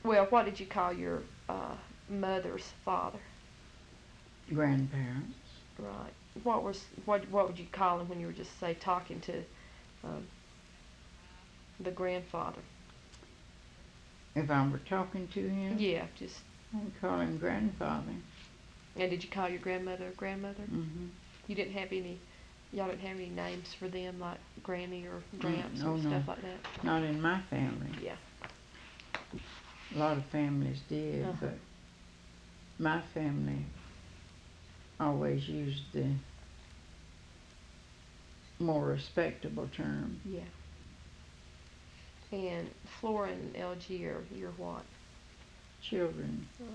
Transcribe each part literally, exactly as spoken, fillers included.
Well, what did you call your uh, mother's father? Grandparents. Right. What was what what would you call him when you were just say talking to um, the grandfather? If I were talking to him, Yeah, just. I'd call him grandfather. And did you call your grandmother grandmother? Mm-hmm. You didn't have any. Y'all didn't have any names for them like Granny or Gramps Mm, or oh no, stuff like that. not in my family. Yeah. A lot of families did, Uh-huh. but my family always used the more respectable term. Yeah. And Flora and L G are your what? Children. Uh,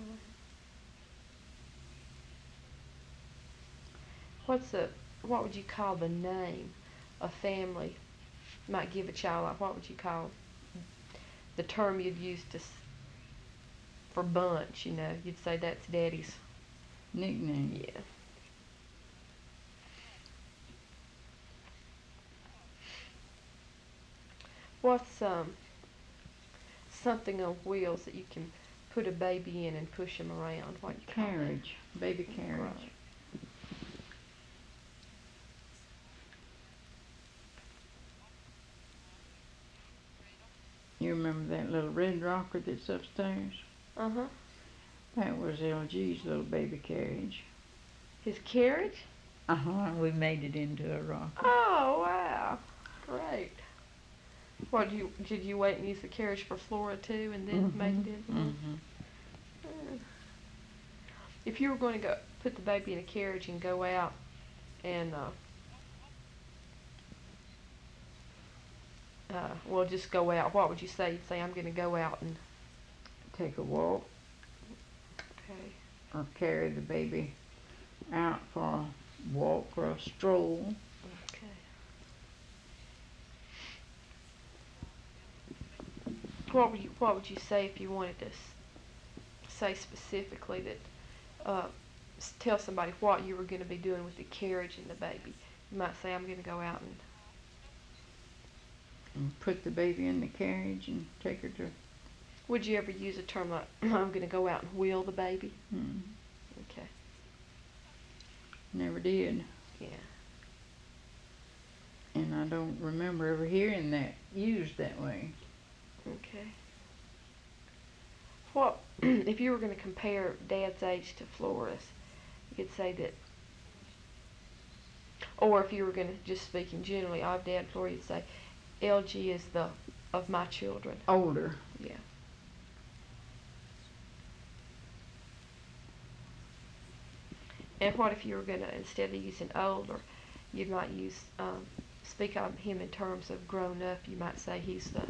what's a what would you call the name a family might give a child? Like what would you call the term you'd use to for bunch? You know, you'd say that's Daddy's Nickname. Yeah. What's um something on wheels that you can put a baby in and push him around? What you call that? Carriage. Baby carriage. Right. You remember that little red rocker that's upstairs? Uh huh. That was L G's little baby carriage. His carriage? Uh huh. We made it into a rocker. Oh wow, great. What did you did you wait and use the carriage for Flora too, and then Mm-hmm. make it into one? Mm-hmm. Uh, If you were going to go put the baby in a carriage and go out and uh, uh, well, just go out. What would you say? You'd say I'm going to go out and Take a walk okay. or carry the baby out for a walk or a stroll. Okay. What would you What would you say if you wanted to s- say specifically that uh, s- tell somebody what you were going to be doing with the carriage and the baby? You might say I'm going to go out and And put the baby in the carriage and take her to. would you ever use a term like I'm going to go out and wheel the baby? Hmm, Okay. never did. Yeah. And I don't remember ever hearing that used that way. Okay. What if you were going to compare Dad's age to Flora's? You could say that, or if you were going to just speaking generally of Dad and Flora, you'd say L G is the of my children. Older. Yeah. And what if you were going to, instead of using older, you might use, um, speak of him in terms of grown up. You might say he's the,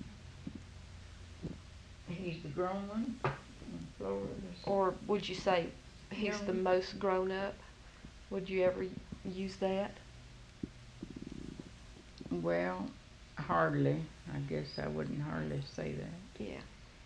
He's the grown one. And Florida's or would you say he's the young. most grown up? Would you ever use that? Well, hardly. I guess I wouldn't hardly say that. Yeah.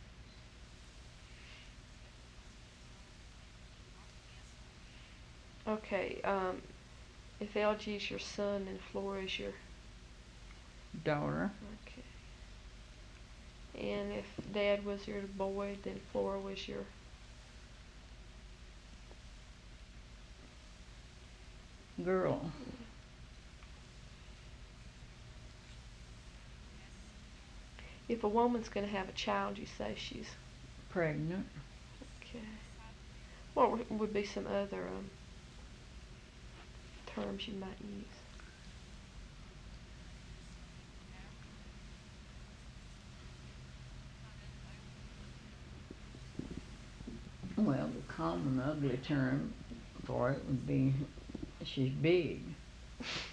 Okay. Um, if L G is your son and Flora is your Daughter. okay, and if Dad was your boy, then Flora was your Girl. if a woman's going to have a child, you say she's Pregnant. okay. What w- would be some other um, terms you might use? Well, the common ugly term for it would be she's big.